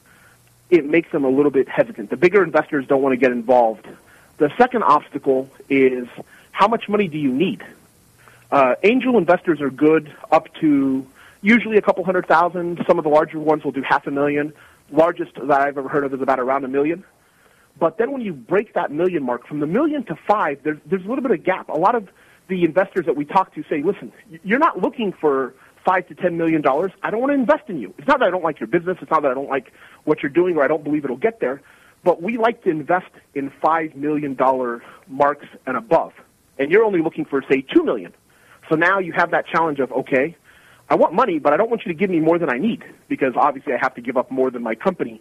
it makes them a little bit hesitant. The bigger investors don't want to get involved. The second obstacle is, how much money do you need? Angel investors are good up to usually a couple $100,000. Some of the larger ones will do $500,000. Largest that I've ever heard of is about around $1 million. But then when you break that million mark, from the $1 million to $5 million, there's a little bit of gap. A lot of the investors that we talk to say, listen, you're not looking for $5 to $10 million. I don't want to invest in you. It's not that I don't like your business. It's not that I don't like what you're doing, or I don't believe it'll get there. But we like to invest in $5 million marks and above. And you're only looking for, say, $2 million. So now you have that challenge of, okay, I want money, but I don't want you to give me more than I need, because obviously I have to give up more of my company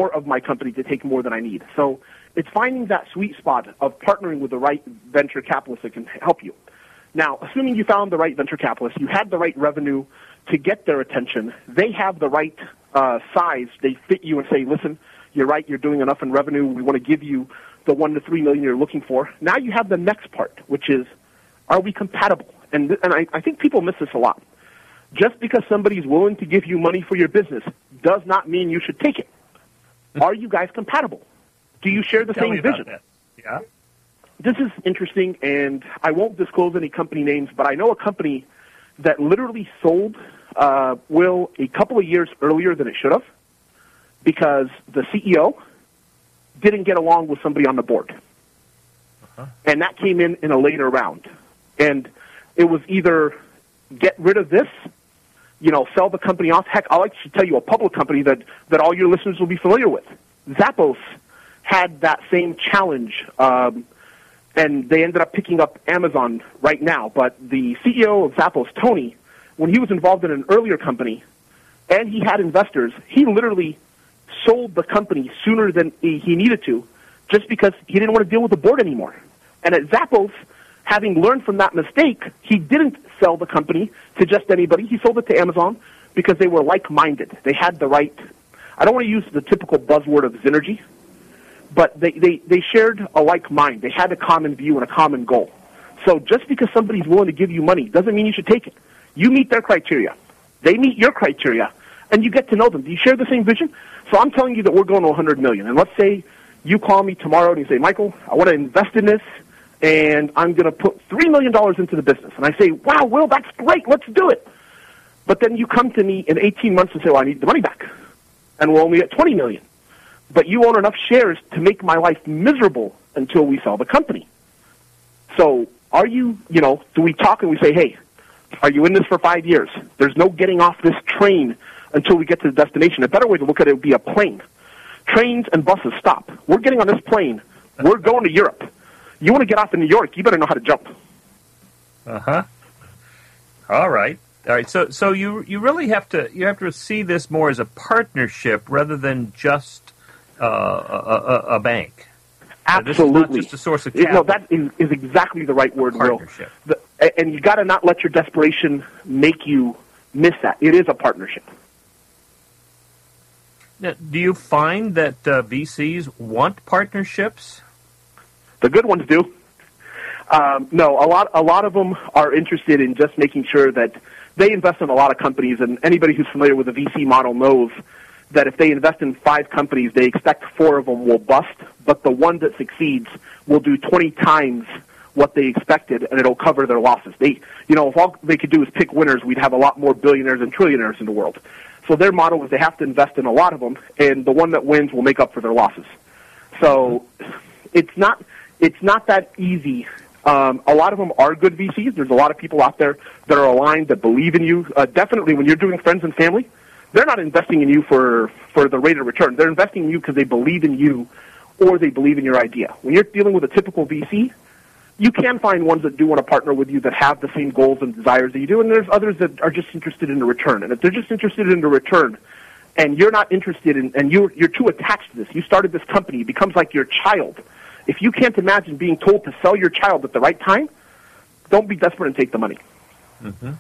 to take more than I need. So it's finding that sweet spot of partnering with the right venture capitalist that can help you. Now, assuming you found the right venture capitalist, you had the right revenue to get their attention, they have the right size, they fit you and say, listen, you're right, you're doing enough in revenue, we want to give you the $1 to $3 million you're looking for. Now you have the next part, which is, are we compatible? And I think people miss this a lot. Just because somebody's willing to give you money for your business does not mean you should take it. Are you guys compatible? Do you share the same vision? That. Yeah. This is interesting, and I won't disclose any company names, but I know a company that literally sold Will a couple of years earlier than it should have, because the CEO didn't get along with somebody on the board. Uh-huh. And that came in a later round. And it was either get rid of this, sell the company off. Heck, I'll actually tell you a public company that all your listeners will be familiar with. Zappos had that same challenge, and they ended up picking up Amazon right now. But the CEO of Zappos, Tony, when he was involved in an earlier company and he had investors, he literally sold the company sooner than he needed to, just because he didn't want to deal with the board anymore. And at Zappos, having learned from that mistake, he didn't sell the company to just anybody. He sold it to Amazon because they were like-minded. They had the right, I don't want to use the typical buzzword of synergy, but they shared a like mind. They had a common view and a common goal. So just because somebody's willing to give you money doesn't mean you should take it. You meet their criteria. They meet your criteria, and you get to know them. Do you share the same vision? So I'm telling you that we're going to $100 million. And let's say you call me tomorrow and you say, Michael, I want to invest in this, and I'm going to put $3 million into the business. And I say, wow, Will, that's great. Let's do it. But then you come to me in 18 months and say, well, I need the money back. And we're only at $20 million. But you own enough shares to make my life miserable until we sell the company. So are you, do we talk and we say, hey, are you in this for 5 years? There's no getting off this train until we get to the destination. A better way to look at it would be a plane. Trains and buses stop. We're getting on this plane. We're going to Europe. You want to get off in New York, you better know how to jump. Uh-huh. All right. So you really have to see this more as a partnership rather than just a bank. Absolutely. This is not just a source of capital. No, that is exactly the right word, Will. Partnership. And you got to not let your desperation make you miss that. It is a partnership. Now, do you find that VCs want partnerships? The good ones do. No, a lot of them are interested in just making sure that they invest in a lot of companies, and anybody who's familiar with the VC model knows that if they invest in 5 companies, they expect 4 of them will bust, but the one that succeeds will do 20 times what they expected, and it'll cover their losses. If all they could do is pick winners, we'd have a lot more billionaires and trillionaires in the world. So their model is they have to invest in a lot of them, and the one that wins will make up for their losses. So it's not that easy. A lot of them are good VCs. There's a lot of people out there that are aligned, that believe in you. Definitely when you're doing friends and family, they're not investing in you for the rate of return. They're investing in you because they believe in you or they believe in your idea. When you're dealing with a typical VC, you can find ones that do want to partner with you that have the same goals and desires that you do, and there's others that are just interested in the return. And if they're just interested in the return and you're not interested in, and you're too attached to this, you started this company, it becomes like your child. If you can't imagine being told to sell your child at the right time, don't be desperate and take the money. Mm-hmm.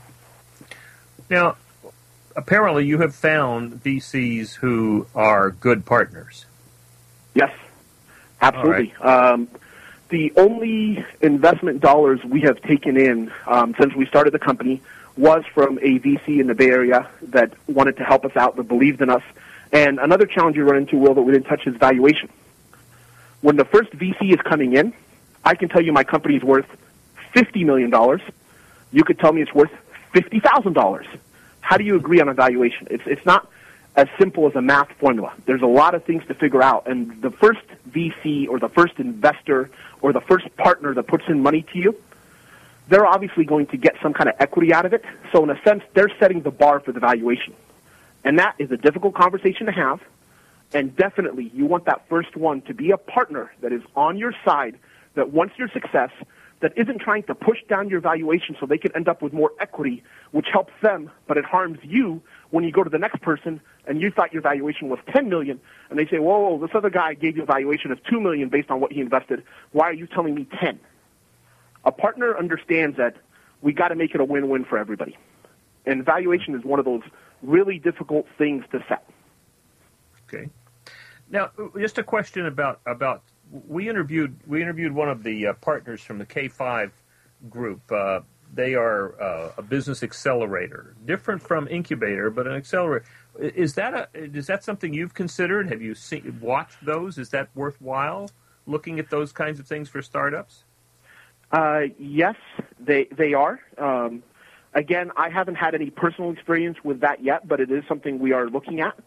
Now, apparently you have found VCs who are good partners. Yes, absolutely. Right. The only investment dollars we have taken in since we started the company was from a VC in the Bay Area that wanted to help us out, that believed in us. And another challenge you run into, Will, that we didn't touch is valuation. When the first VC is coming in, I can tell you my company is worth $50 million. You could tell me it's worth $50,000. How do you agree on a valuation? It's not as simple as a math formula. There's a lot of things to figure out, and the first VC or the first investor or the first partner that puts in money to you, they're obviously going to get some kind of equity out of it. So in a sense, they're setting the bar for the valuation. And that is a difficult conversation to have. And definitely, you want that first one to be a partner that is on your side, that wants your success, that isn't trying to push down your valuation so they can end up with more equity, which helps them, but it harms you when you go to the next person and you thought your valuation was $10 million, and they say, whoa, this other guy gave you a valuation of $2 million based on what he invested. Why are you telling me 10? A partner understands that we got to make it a win-win for everybody. And valuation is one of those really difficult things to set. Okay. Now, just a question about we interviewed one of the partners from the K5 group. They are a business accelerator, different from incubator, but an accelerator. Is that something you've considered? Have you watched those? Is that worthwhile, looking at those kinds of things for startups? Yes, they are. Again, I haven't had any personal experience with that yet, but it is something we are looking at.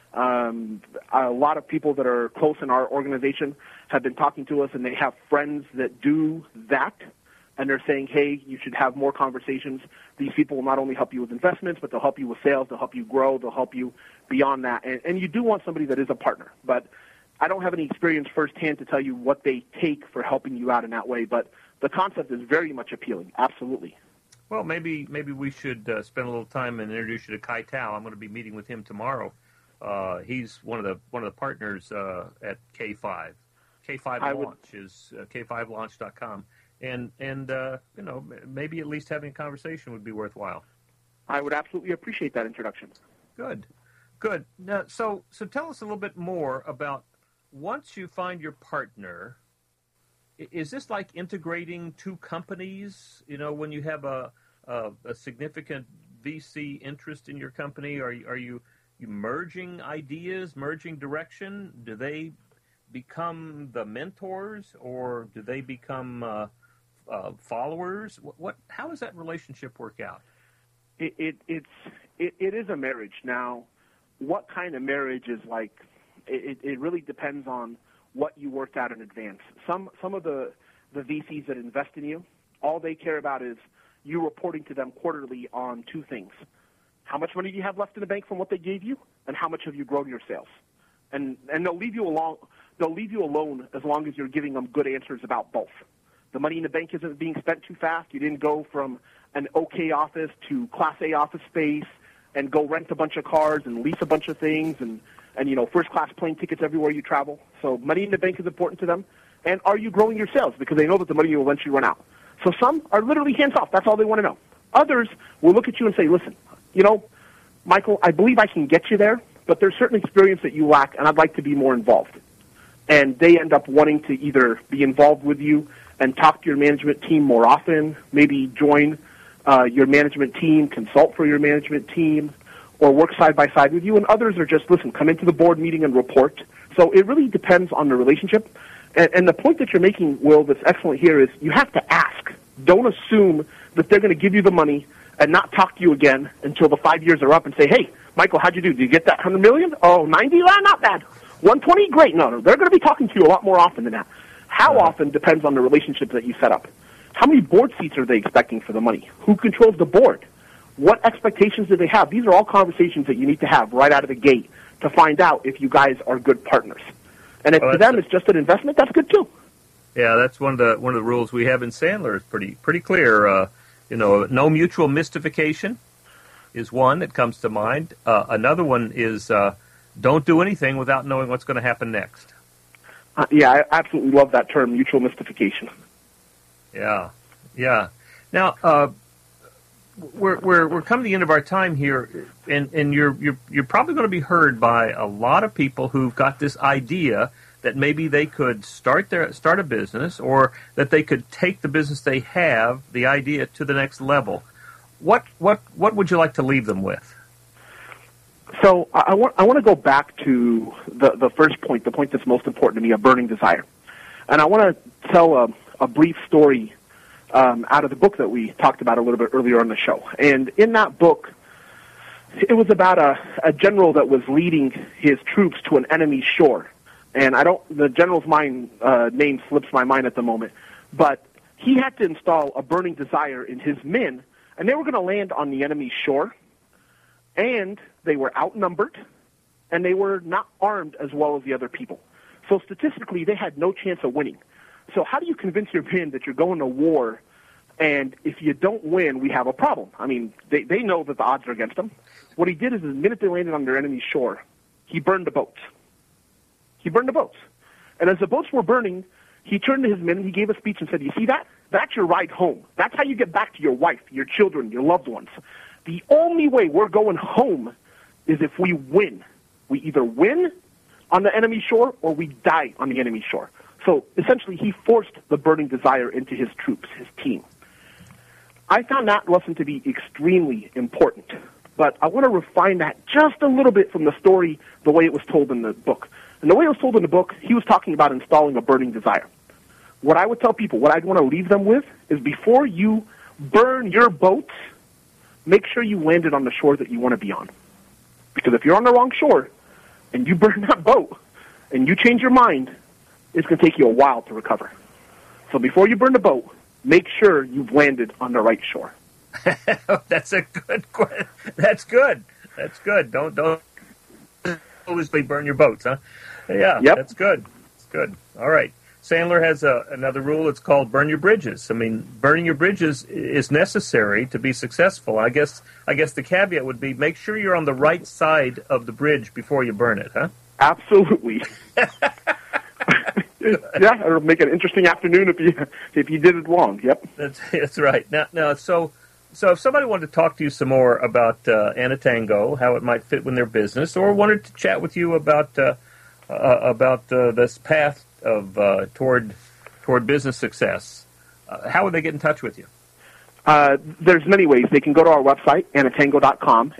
A lot of people that are close in our organization have been talking to us, and they have friends that do that, and they're saying, hey, you should have more conversations. These people will not only help you with investments, but they'll help you with sales, they'll help you grow, they'll help you beyond that. And you do want somebody that is a partner, but I don't have any experience firsthand to tell you what they take for helping you out in that way, but the concept is very much appealing, absolutely. Well, maybe we should spend a little time and introduce you to Kai Tao. I'm going to be meeting with him tomorrow. He's one of the partners at K5. K5 Launch is K5Launch.com, and maybe at least having a conversation would be worthwhile. I would absolutely appreciate that introduction. Good. Now, so tell us a little bit more about once you find your partner, is this like integrating two companies? You know, when you have a significant VC interest in your company, are you merging ideas, merging direction? Do they become the mentors, or do they become followers? How does that relationship work out? It is a marriage. Now, what kind of marriage is like? It really depends on what you worked out in advance. Some of the VCs that invest in you, all they care about is you reporting to them quarterly on two things: how much money do you have left in the bank from what they gave you, and how much have you grown your sales. And they'll leave you alone. They'll leave you alone as long as you're giving them good answers about both. The money in the bank isn't being spent too fast. You didn't go from an okay office to Class A office space and go rent a bunch of cars and lease a bunch of things and first-class plane tickets everywhere you travel. So money in the bank is important to them. And are you growing your sales? Because they know that the money will eventually run out. So some are literally hands-off. That's all they want to know. Others will look at you and say, listen, Michael, I believe I can get you there, but there's certain experience that you lack, and I'd like to be more involved. And they end up wanting to either be involved with you and talk to your management team more often, maybe join your management team, consult for your management team, or work side by side with you. And others are just, listen, come into the board meeting and report. So it really depends on the relationship. And the point that you're making, Will, that's excellent here is you have to ask. Don't assume that they're going to give you the money and not talk to you again until the 5 years are up and say, hey, Michael, how'd you do? Did you get that $100 million? Oh, 90? Not bad. 120? Great. No, they're going to be talking to you a lot more often than that. How often depends on the relationship that you set up. How many board seats are they expecting for the money? Who controls the board? What expectations do they have? These are all conversations that you need to have right out of the gate to find out if you guys are good partners. And if to them it's just an investment, that's good too. Yeah, that's one of the rules we have in Sandler. Is pretty clear. No mutual mystification is one that comes to mind. Another one is don't do anything without knowing what's going to happen next. I absolutely love that term, mutual mystification. Yeah. Now we're coming to the end of our time here, and you're probably going to be heard by a lot of people who've got this idea that maybe they could start a business, or that they could take the business they have, the idea, to the next level. What would you like to leave them with? So I want to go back to the first point, the point that's most important to me, a burning desire. And I want to tell a brief story out of the book that we talked about a little bit earlier on the show. And in that book, it was about a general that was leading his troops to an enemy shore. And the general's name slips my mind at the moment, but he had to install a burning desire in his men, and they were going to land on the enemy's shore, and they were outnumbered, and they were not armed as well as the other people. So statistically, they had no chance of winning. So how do you convince your men that you're going to war, and if you don't win, we have a problem? I mean, they know that the odds are against them. What he did is the minute they landed on their enemy's shore, he burned the boats. And as the boats were burning, he turned to his men and he gave a speech and said, you see that? That's your ride home. That's how you get back to your wife, your children, your loved ones. The only way we're going home is if we win. We either win on the enemy shore or we die on the enemy shore. So essentially he forced the burning desire into his troops, his team. I found that lesson to be extremely important, but I want to refine that just a little bit from the story, the way it was told in the book. And the way it was told in the book, he was talking about installing a burning desire. What I would tell people, what I'd want to leave them with, is before you burn your boats, make sure you landed on the shore that you want to be on. Because if you're on the wrong shore, and you burn that boat, and you change your mind, it's going to take you a while to recover. So before you burn the boat, make sure you've landed on the right shore. That's a good question. That's good. Don't foolishly burn your boats, huh? Yeah, yep. That's good. That's good. All right. Sandler has another rule. It's called burn your bridges. I mean, burning your bridges is necessary to be successful. I guess the caveat would be make sure you're on the right side of the bridge before you burn it, huh? Absolutely. Yeah, it'll make an interesting afternoon if you did it wrong. Yep. That's right. Now, so if somebody wanted to talk to you some more about Anatango, how it might fit with their business, or wanted to chat with you about about this path of toward business success, how would they get in touch with you? There's many ways. They can go to our website, anatango.com,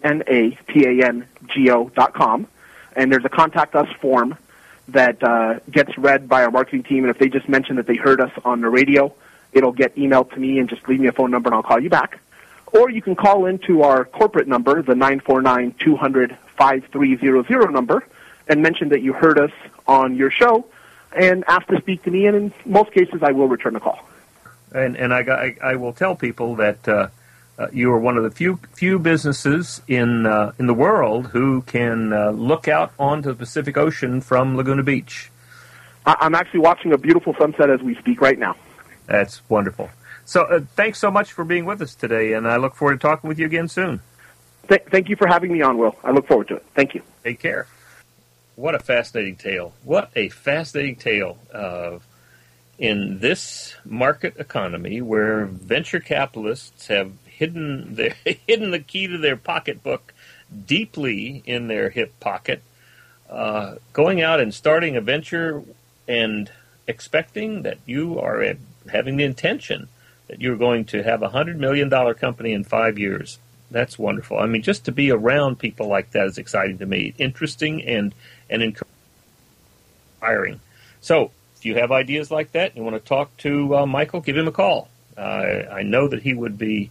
ANATANGO.com, and there's a contact us form that gets read by our marketing team, and if they just mention that they heard us on the radio, it'll get emailed to me, and just leave me a phone number and I'll call you back. Or you can call into our corporate number, the 949-200-5300 number, and mention that you heard us on your show and ask to speak to me, and in most cases I will return the call. And I will tell people that you are one of the few businesses in the world who can look out onto the Pacific Ocean from Laguna Beach. I'm actually watching a beautiful sunset as we speak right now. That's wonderful. So thanks so much for being with us today, and I look forward to talking with you again soon. Thank you for having me on, Will. I look forward to it. Thank you. Take care. What a fascinating tale. What a fascinating tale in this market economy where venture capitalists have hidden the key to their pocketbook deeply in their hip pocket, going out and starting a venture and expecting that you are having the intention that you're going to have a $100 million company in 5 years. That's wonderful. I mean, just to be around people like that is exciting to me, interesting and inspiring. So, if you have ideas like that, you want to talk to Michael, give him a call. I know that he would he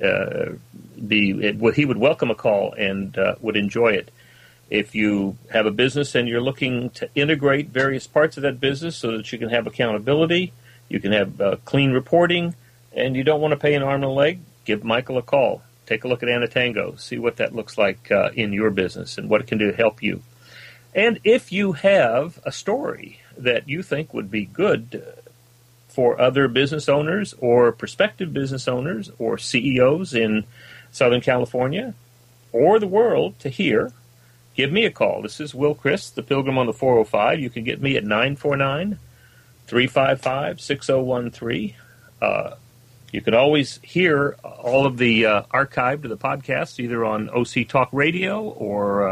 would welcome a call and would enjoy it. If you have a business and you're looking to integrate various parts of that business so that you can have accountability, you can have clean reporting, and you don't want to pay an arm and a leg, give Michael a call. Take a look at Anatango, see what that looks like in your business and what it can do to help you. And if you have a story that you think would be good for other business owners or prospective business owners or CEOs in Southern California or the world to hear, give me a call. This is Will Christ, the Pilgrim on the 405. You can get me at 949-355-6013. You can always hear all of the archive to the podcast either on OC Talk Radio or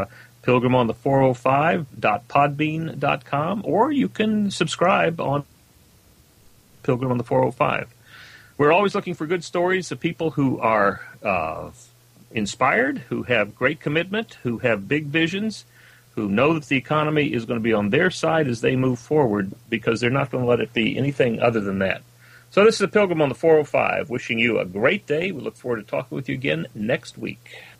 pilgrimonthe405.podbean.com, or you can subscribe on Pilgrim on the 405. We're always looking for good stories of people who are inspired, who have great commitment, who have big visions, who know that the economy is going to be on their side as they move forward because they're not going to let it be anything other than that. So this is the Pilgrim on the 405, wishing you a great day. We look forward to talking with you again next week.